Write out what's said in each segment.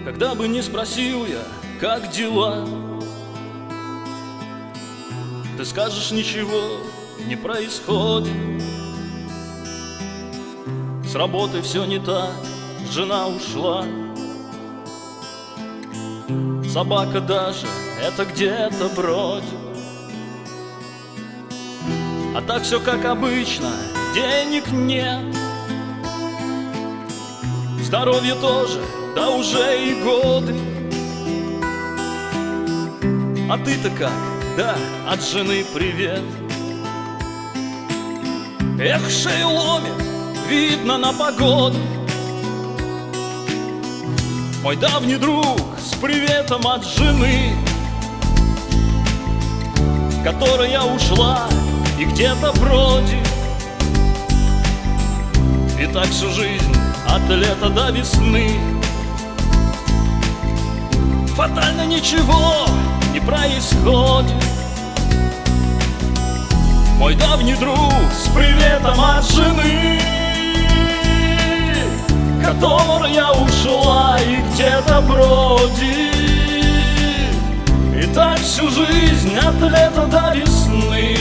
Когда бы не спросил я, как дела, ты скажешь, ничего не происходит. С работы все не так, жена ушла, собака даже это где-то бродит. А так все как обычно, денег нет, здоровье тоже, да уже и годы. А ты-то как? Да, от жены привет. Эх, шею ломит, видно на погоду. Мой давний друг с приветом от жены, которая ушла и где-то бродит. И так всю жизнь от лета до весны. Фатально ничего не происходит. Мой давний друг с приветом от жены, которая ушла и где-то бродит. И так всю жизнь от лета до весны.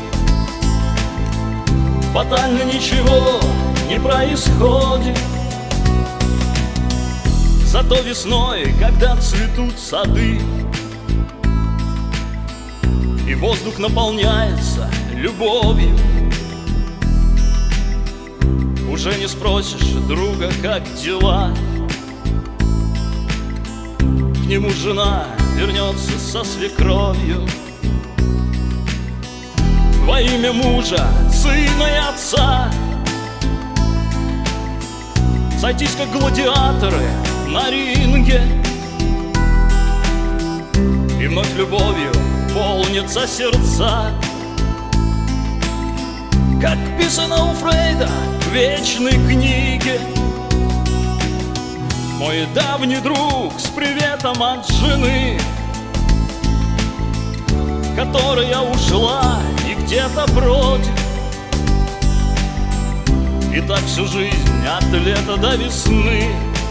Фатально ничего не происходит. Зато весной, когда цветут сады и воздух наполняется любовью, уже не спросишь друга, как дела. К нему жена вернется со свекровью во имя мужа, сына и отца. Сойтись как гладиаторы на ринге, и вновь любовью полнятся сердца. Как писано у Фрейда в вечной книге, мой давний друг с приветом от жены, которая ушла и где-то бродит. И так всю жизнь от лета до весны.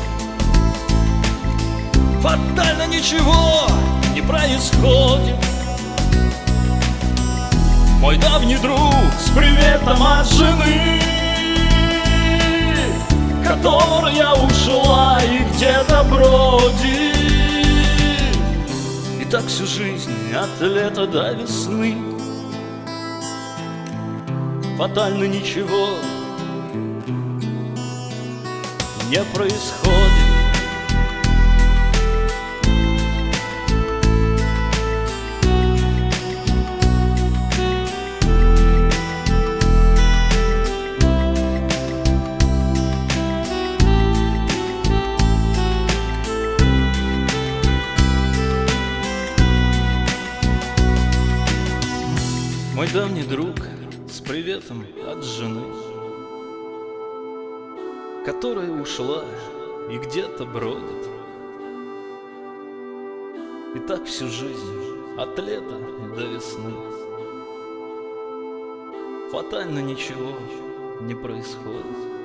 Фатально ничего не происходит. Мой давний друг с приветом от жены, которая ушла и где-то бродит. И так всю жизнь от лета до весны. Фатально ничего не происходит. Мой давний друг с приветом от жены, которая ушла и где-то бродит. И так всю жизнь от лета до весны. Фатально ничего не происходит.